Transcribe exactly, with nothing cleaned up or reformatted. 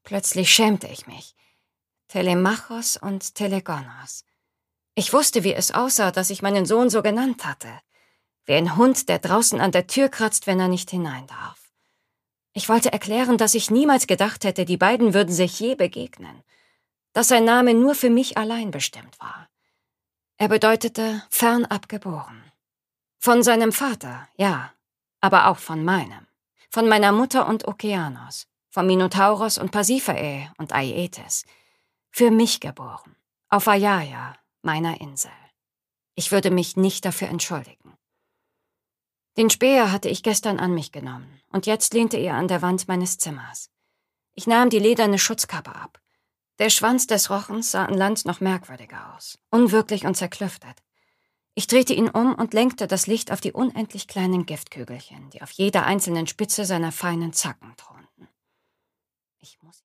Plötzlich schämte ich mich. Telemachos und Telegonos. Ich wusste, wie es aussah, dass ich meinen Sohn so genannt hatte. Wie ein Hund, der draußen an der Tür kratzt, wenn er nicht hinein darf. Ich wollte erklären, dass ich niemals gedacht hätte, die beiden würden sich je begegnen. Dass sein Name nur für mich allein bestimmt war. Er bedeutete fernab geboren. Von seinem Vater, ja, aber auch von meinem. Von meiner Mutter und Okeanos. Von Minotauros und Pasiphae und Aietes. Für mich geboren. Auf Aiaia, meiner Insel. Ich würde mich nicht dafür entschuldigen. Den Speer hatte ich gestern an mich genommen, und jetzt lehnte er an der Wand meines Zimmers. Ich nahm die lederne Schutzkappe ab. Der Schwanz des Rochens sah an Land noch merkwürdiger aus, unwirklich und zerklüftet. Ich drehte ihn um und lenkte das Licht auf die unendlich kleinen Giftkügelchen, die auf jeder einzelnen Spitze seiner feinen Zacken thronten. Ich muss